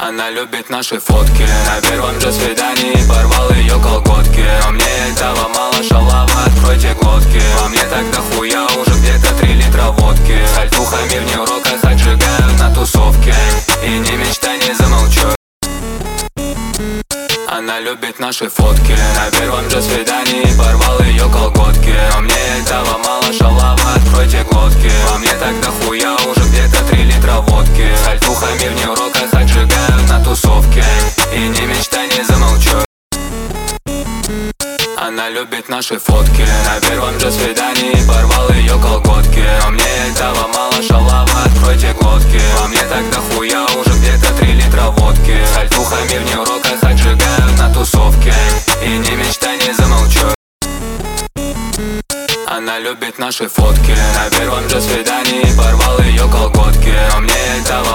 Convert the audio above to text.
Она любит наши фотки. На первом же свидании порвал ее колготки. Но мне этого мало, шалава, откройте глотки. Во мне так дохуя, уже где-то 3 литра водки. С альтухами в неуроках отжигаю на тусовке. И не мечтай, не замолчу. Она любит наши фотки. На первом же свидании порвал ее колготки. Но мне этого мало, шалава, откройте глотки. Во мне так дохуя, уже где-то 3 литра водки. С альтухами в неуроках отжигаю на тусовке. И не мечтай, не замолчу. Она любит наши фотки. На первом же свидании порвал ее колготки. Но мне этого мало, шалава, откройте глотки. Во мне так дохуя, уже где-то 3 литра водки. С альтухами в неуроках отжигаю на тусовке. И не мечтай, не замолчу. Она любит наши фотки. На первом же свидании порвал ее колготки. Но мне этого